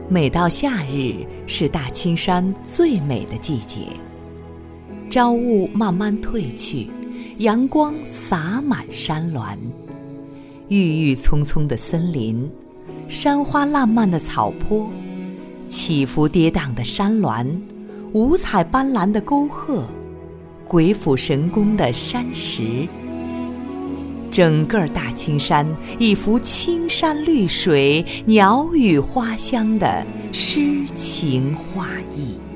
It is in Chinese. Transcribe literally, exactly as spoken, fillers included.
每到夏日，是大青山最美的季节。朝雾慢慢褪去，阳光洒满山峦，郁郁葱葱的森林，山花烂漫的草坡，起伏跌宕的山峦，五彩斑斓的沟壑，鬼斧神工的山石，整个大青山一幅青山绿水、鸟语花香的诗情画意。